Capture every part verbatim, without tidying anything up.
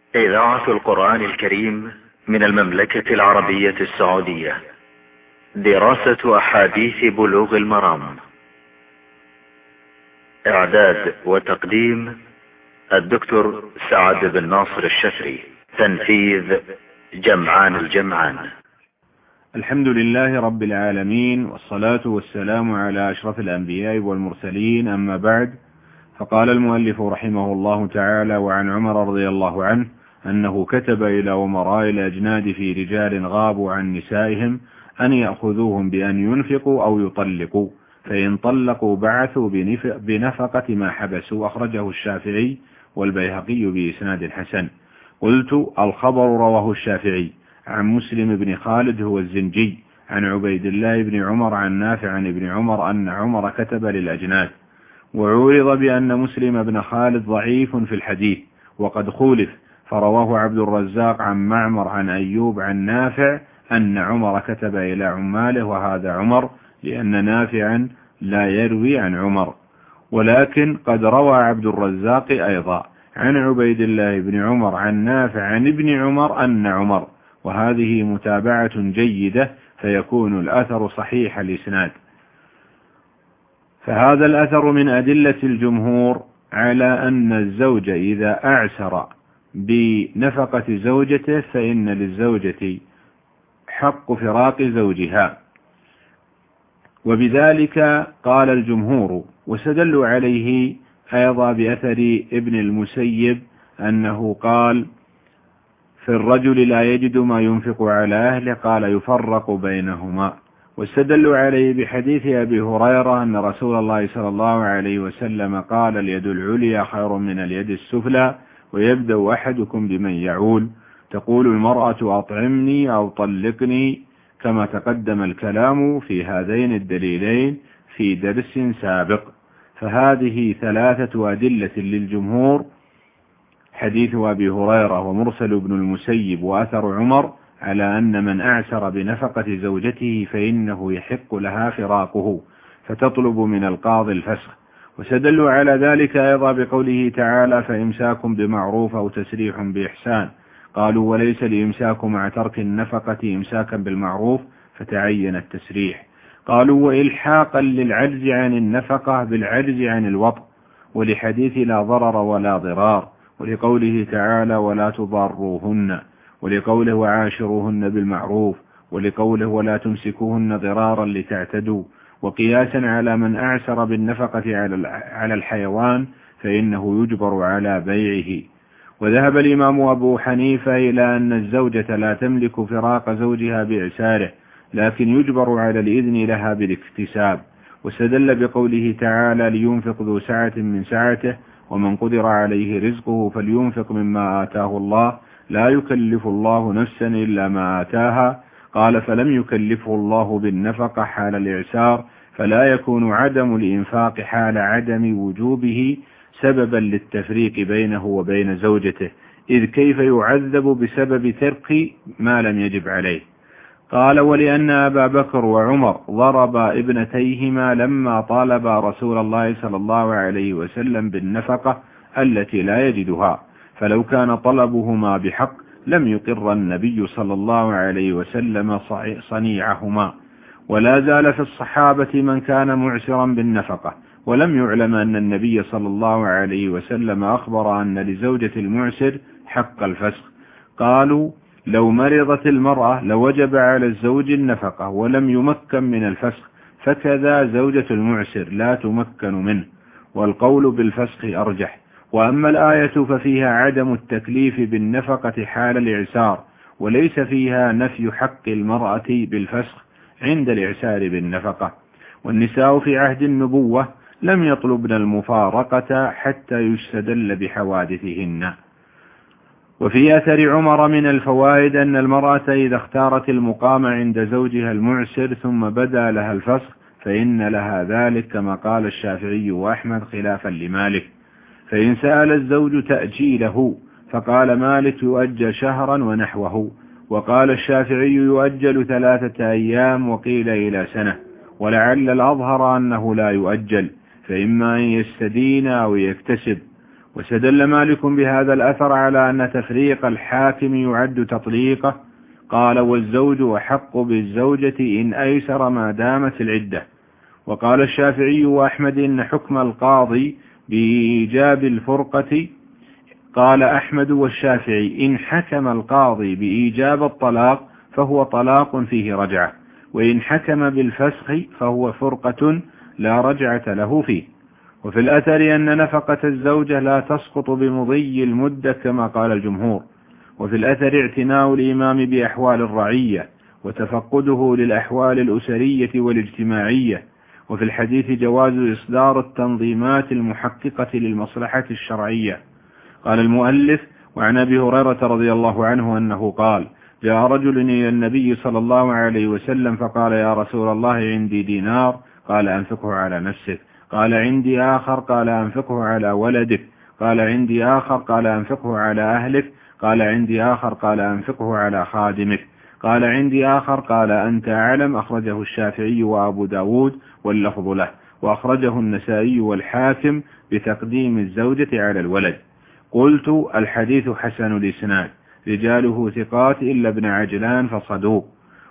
إذاعة القرآن الكريم من المملكة العربية السعودية. دراسة أحاديث بلوغ المرام. إعداد وتقديم الدكتور سعد بن ناصر الشفري. تنفيذ جمعان الجمعان. الحمد لله رب العالمين، والصلاة والسلام على أشرف الأنبياء والمرسلين، أما بعد. فقال المؤلف رحمه الله تعالى: وعن عمر رضي الله عنه أنه كتب إلى أمراء الأجناد في رجال غابوا عن نسائهم أن يأخذوهم بأن ينفقوا أو يطلقوا، فإن طلقوا بعثوا بنفقة ما حبسوا. أخرجه الشافعي والبيهقي بإسناد حسن. قلت: الخبر رواه الشافعي عن مسلم بن خالد هو الزنجي عن عبيد الله بن عمر عن نافع عن ابن عمر أن عمر كتب للأجناد، وعورض بأن مسلم بن خالد ضعيف في الحديث وقد خولف، فرواه عبد الرزاق عن معمر عن أيوب عن نافع أن عمر كتب إلى عماله، وهذا عمر لأن نافعا لا يروي عن عمر. ولكن قد روى عبد الرزاق أيضا عن عبيد الله بن عمر عن نافع عن ابن عمر أن عمر، وهذه متابعة جيدة، فيكون الأثر صحيح الإسناد. فهذا الأثر من أدلة الجمهور على أن الزوج إذا أعسر بنفقة زوجته فإن للزوجة حق فراق زوجها، وبذلك قال الجمهور. واستدلوا عليه أيضا بأثر ابن المسيب أنه قال: في الرجل لا يجد ما ينفق على أهله، قال: يفرق بينهما. واستدلوا عليه بحديث أبي هريرة أن رسول الله صلى الله عليه وسلم قال: اليد العليا خير من اليد السفلى، ويبدأ أحدكم بمن يعول. تقول المرأة: أطعمني أو طلقني، كما تقدم الكلام في هذين الدليلين في درس سابق. فهذه ثلاثة أدلة للجمهور: حديث أبي هريرة ومرسل ابن المسيب وأثر عمر، على أن من أعسر بنفقة زوجته فإنه يحق لها فراقه، فتطلب من القاضي الفسخ. وسدلوا على ذلك أيضا بقوله تعالى: فإمساكم بمعروف أو تسريح بإحسان. قالوا: وليس الإمساك مع ترك النفقة إمساكا بالمعروف، فتعين التسريح. قالوا: وإلحاقا للعجز عن النفقة بالعجز عن الوطء، ولحديث لا ضرر ولا ضرار، ولقوله تعالى: ولا تضاروهن، ولقوله: وعاشروهن بالمعروف، ولقوله: ولا تمسكوهن ضرارا لتعتدوا. وقياسا على من أعسر بالنفقة على الحيوان فإنه يجبر على بيعه. وذهب الإمام أبو حنيفة إلى أن الزوجة لا تملك فراق زوجها بإعساره، لكن يجبر على الإذن لها بالاكتساب. واستدل بقوله تعالى: لينفق ذو سعة من سعته، ومن قدر عليه رزقه فلينفق مما آتاه الله، لا يكلف الله نفسا إلا ما آتاها. قال: فلم يكلفه الله بالنفقة حال الإعسار، فلا يكون عدم الإنفاق حال عدم وجوبه سببا للتفريق بينه وبين زوجته، إذ كيف يعذب بسبب ترك ما لم يجب عليه. قال: ولأن أبا بكر وعمر ضربا ابنتيهما لما طالبا رسول الله صلى الله عليه وسلم بالنفقة التي لا يجدها، فلو كان طلبهما بحق لم يقر النبي صلى الله عليه وسلم صنيعهما. ولا زال في الصحابة من كان معسرا بالنفقة، ولم يعلم أن النبي صلى الله عليه وسلم أخبر أن لزوجة المعسر حق الفسخ. قالوا: لو مرضت المرأة لوجب على الزوج النفقة ولم يمكن من الفسخ، فكذا زوجة المعسر لا تمكن منه، والقول بالفسخ أرجح. وأما الآية ففيها عدم التكليف بالنفقة حال الإعسار، وليس فيها نفي حق المرأة بالفسخ عند الإعسار بالنفقة. والنساء في عهد النبوة لم يطلبن المفارقة حتى يستدل بحوادثهن. وفي أثر عمر من الفوائد أن المرأة إذا اختارت المقام عند زوجها المعسر ثم بدا لها الفسخ فإن لها ذلك، كما قال الشافعي وأحمد خلافا لمالك. فإن سأل الزوج تأجيله فقال مالك: يؤجل شهرا ونحوه، وقال الشافعي: يؤجل ثلاثة أيام، وقيل إلى سنة. ولعل الأظهر أنه لا يؤجل، فإما أن يستدين أو يكتسب. واستدل مالك بهذا الأثر على أن تفريق الحاكم يعد تطليقه. قال: والزوج أحق بالزوجة إن أيسر ما دامت العدة. وقال الشافعي وأحمد إن حكم القاضي بإيجاب الفرقة، قال أحمد والشافعي: إن حكم القاضي بإيجاب الطلاق فهو طلاق فيه رجعة، وإن حكم بالفسخ فهو فرقة لا رجعة له فيه. وفي الأثر أن نفقة الزوجة لا تسقط بمضي المدة كما قال الجمهور. وفي الأثر اعتناء الإمام بأحوال الرعية وتفقده للأحوال الأسرية والاجتماعية. وفي الحديث جواز إصدار التنظيمات المحققة للمصلحة الشرعية. قال المؤلف: وعن أبي هريرة رضي الله عنه أنه قال: جاء رجل إلى النبي صلى الله عليه وسلم فقال: يا رسول الله عندي دينار. قال: أنفقه على نفسك. قال: عندي آخر. قال: أنفقه على ولدك. قال: عندي آخر. قال: أنفقه على أهلك. قال: عندي آخر. قال: أنفقه على خادمك. قال: عندي آخر. قال: أنت أعلم. أخرجه الشافعي وأبو داود واللفظ له، وأخرجه النسائي والحاكم بتقديم الزوجة على الولد. قلت: الحديث حسن الإسناد، رجاله ثقات إلا ابن عجلان فصدوق،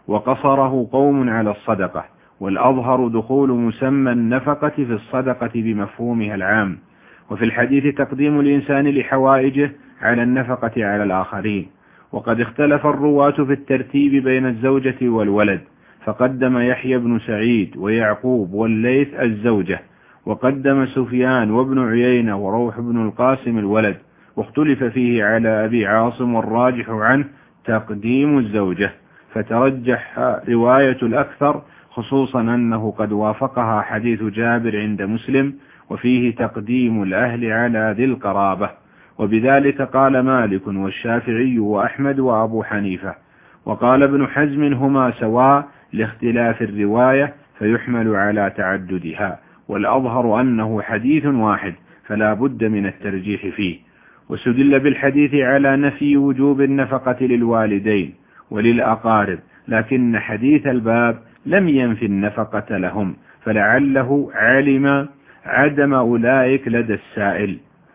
وقصره قوم على الصدقة، والأظهر دخول مسمى النفقة في الصدقة بمفهومها العام. وفي الحديث تقديم الإنسان لحوائجه على النفقة على الآخرين. وقد اختلف الرواة في الترتيب بين الزوجة والولد، فقدم يحيى بن سعيد ويعقوب والليث الزوجة، وقدم سفيان وابن عيينة وروح بن القاسم الولد، واختلف فيه على أبي عاصم، والراجح عنه تقديم الزوجة، فترجح رواية الأكثر، خصوصا أنه قد وافقها حديث جابر عند مسلم وفيه تقديم الأهل على ذي القرابة. وبذلك قال مالك والشافعي وأحمد وأبو حنيفة. وقال ابن حزم: هما سواء لاختلاف الرواية فيحمل على تعددها، والأظهر أنه حديث واحد فلا بد من الترجيح فيه. وسدل بالحديث على نفي وجوب النفقة للوالدين وللأقارب، لكن حديث الباب لم ينفي النفقة لهم، فلعله علم عدم أولئك لدى السائل.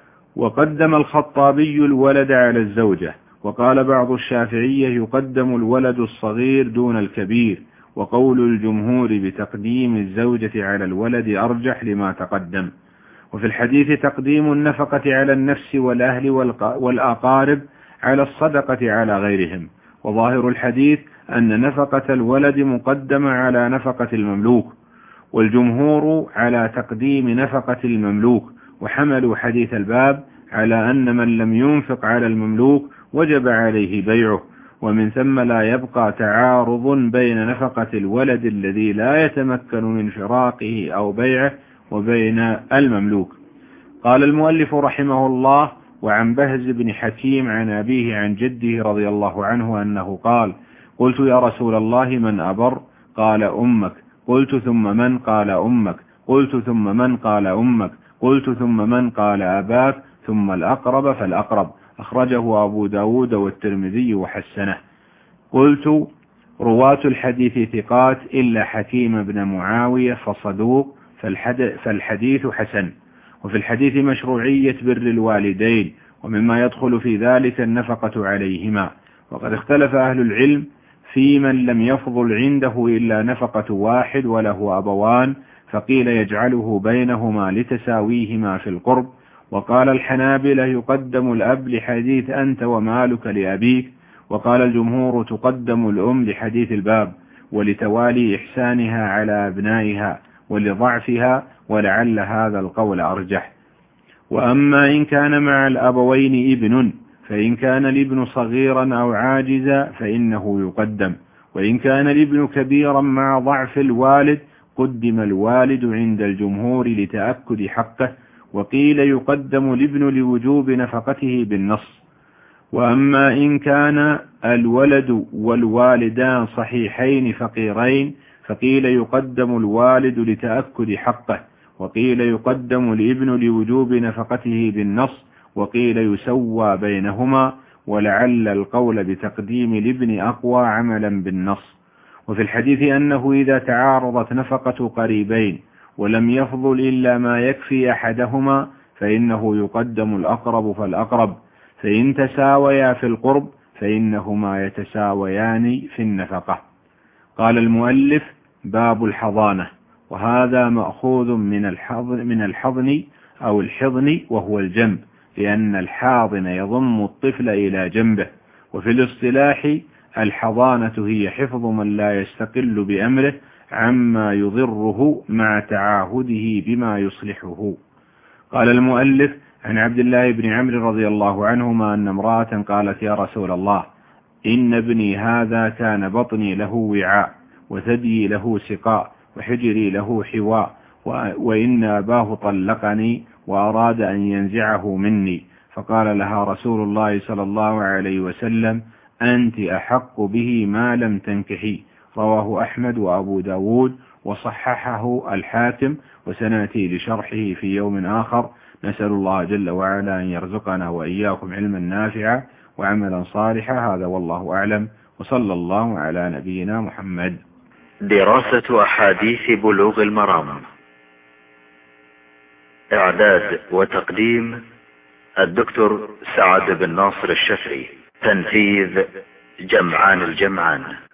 وقدم الخطابي الولد على الزوجة. وقال بعض الشافعية: يقدم الولد الصغير دون الكبير. وقول الجمهور بتقديم الزوجة على الولد أرجح لما تقدم. وفي الحديث تقديم النفقة على النفس والأهل والأقارب على الصدقة على غيرهم. وظاهر الحديث أن نفقة الولد مقدمة على نفقة المملوك، والجمهور على تقديم نفقة المملوك، وحملوا حديث الباب على أن من لم ينفق على المملوك وجب عليه بيعه، ومن ثم لا يبقى تعارض بين نفقة الولد الذي لا يتمكن من فراقه أو بيعه وبين المملوك. قال المؤلف رحمه الله: وعن بهز بن حكيم عن أبيه عن جده رضي الله عنه أنه قال: قلت: يا رسول الله من أبر؟ قال: أمك. قلت: ثم من؟ قال: أمك. قلت: ثم من؟ قال: أمك. قلت: ثم من؟ قال: أباك. ثم الأقرب فالأقرب. أخرجه أبو داود والترمذي وحسنه. قلت: رواة الحديث ثقات إلا حكيم بن معاوية فصدوق، فالحديث حسن. وفي الحديث مشروعية بر الوالدين، ومما يدخل في ذلك النفقة عليهما. وقد اختلف أهل العلم في من لم يفضل عنده إلا نفقة واحد وله أبوان، فقيل يجعله بينهما لتساويهما في القرب. وقال الحنابلة: يقدم الأب لحديث أنت ومالك لأبيك. وقال الجمهور: تقدم الأم لحديث الباب ولتوالي إحسانها على أبنائها ولضعفها، ولعل هذا القول أرجح. وأما إن كان مع الأبوين ابن، فإن كان الابن صغيرا أو عاجزا فإنه يقدم، وإن كان الابن كبيرا مع ضعف الوالد قدم الوالد عند الجمهور لتأكد حقه. وقيل يقدم الابن لوجوب نفقته بالنص. وأما إن كان الولد والوالدان صحيحين فقيرين فقيل يقدم الوالد لتأكد حقه، وقيل يقدم الابن لوجوب نفقته بالنص، وقيل يسوى بينهما، ولعل القول بتقديم الابن أقوى عملا بالنص. وفي الحديث أنه إذا تعارضت نفقة قريبين ولم يفضل إلا ما يكفي أحدهما فإنه يقدم الأقرب فالأقرب، فإن تساويا في القرب فإنهما يتساويان في النفقة. قال المؤلف: باب الحضانة، وهذا مأخوذ من الحضن, من الحضن أو الحضن وهو الجنب، لأن الحاضن يضم الطفل إلى جنبه. وفي الاصطلاح الحضانة هي حفظ من لا يستقل بأمره عما يضره مع تعاهده بما يصلحه. قال المؤلف: عن عبد الله بن عمرو رضي الله عنهما أن امرأة قالت: يا رسول الله، إن ابني هذا كان بطني له وعاء، وثديي له سقاء، وحجري له حواء، وإن أباه طلقني وأراد أن ينزعه مني. فقال لها رسول الله صلى الله عليه وسلم: أنت أحق به ما لم تنكحي. رواه أحمد وأبو داود وصححه الحاكم، وسنأتي لشرحه في يوم آخر. نسأل الله جل وعلا أن يرزقنا وإياكم علما نافعا وعملا صالحا. هذا والله أعلم، وصلى الله على نبينا محمد. دراسة أحاديث بلوغ المرام، إعداد وتقديم الدكتور سعد بن ناصر الشفري، تنفيذ جمعان الجمعان.